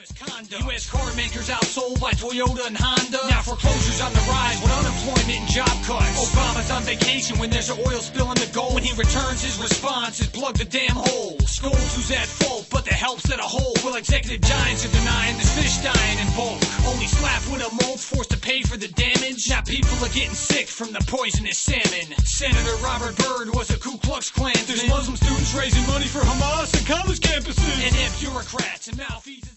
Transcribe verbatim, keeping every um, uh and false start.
misconduct. U S car makers outsold by Toyota and Honda. Now foreclosures on the rise with unemployment and job cuts. Obama's on vacation when there's an oil spill in the Gulf. When he returns, his response is plug the damn hole. Scolds who's at fault, but the help's at a hole. Well, executive giants are denying this fish dying in bulk. Only slapped with a mulch, forced to pay for the damage. Now people are getting sick from the poisonous salmon. Senator Robert Byrd was a Ku Klux Klansman. There's Muslim students raising money for Hamas and college campuses. And then bureaucrats and malfeasance.